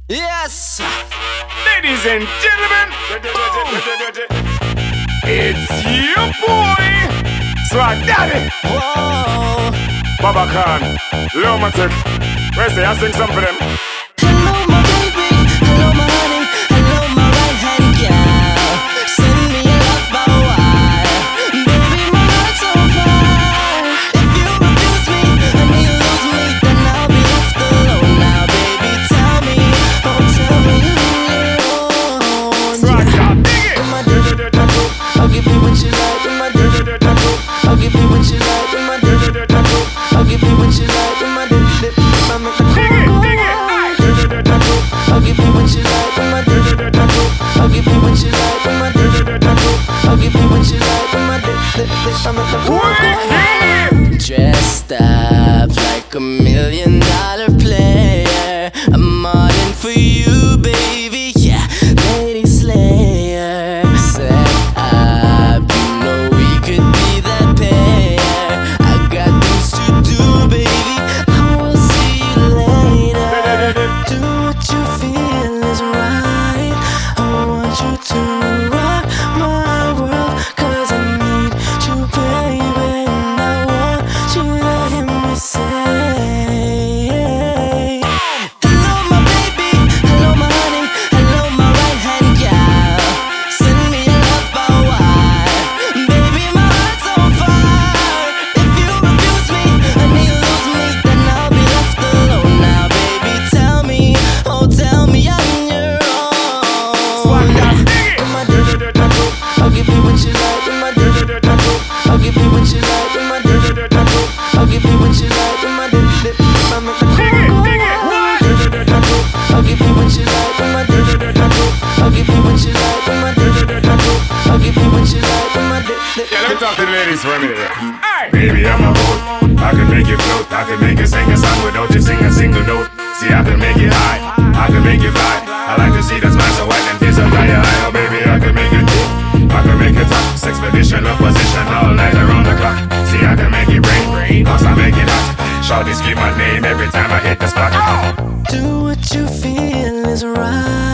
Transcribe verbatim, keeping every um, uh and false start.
Yes! Ladies and gentlemen, it's your boy, Swag Daddy. Whoa. Baba Khan, Lumatic. Where's the I sing some for them? Hello, my baby. Hello, my honey. Hello, my right hand gal. Send me a love by wire. Baby, my heart's on fire. If you refuse me and you lose me, then I'll be left alone. Now, baby, tell me, oh, tell me who Swag Daddy, dig it. in my dirt, I'll give you what you like in my dirt. I'll give you what you like in my dirt. I'll give you what you like in my dirt. I make the Dig it, dig it. I'll give you what you like in my dirt. I'll give you what you like in my dirt. I'll give you what you like in my dirt. I make the Wicked. dressed up like a million dollar player. I'm all in for you, baby. Yeah, lady slayer. Set up, you know we could be that pair. I got things to do, baby. I will see you later. Do what you feel is right. I want you to rock my world, 'cause I need you, baby. And I want you to hear me say, hello, my baby. Hello, my honey. Hello, my right hand gal. Send me a love by wire. Baby, my heart's on fire. If you refuse me and you lose me, then I'll be left alone. Now, baby, tell me, oh, tell me I'm your Swag own. Daddy, dig In my dirt, I'll give you what you like in my dirt. I'll give you what you like in my dirt. I'll give you what you like in my dirt. I make the Dig it, dig it. What? I'll give you what you like in my dirt. I'll give you what you like in my dirt. I'll give you what you like in my dirt. Yeah, let me talk to the ladies for a minute. Hey. Baby, I'm a boat. I can make you float. I can make you sing a song without you sing a single note. See, I can make you high. I can make you fly. I like to see that smile so white and feel so fly. Oh, baby, I can make you tick. I can make you talk. Expedition of position all night around the clock. See, I can make you rain, rain. Cause I make it hot. Shawty scream my name every time I hit the spot. Do what you feel is right.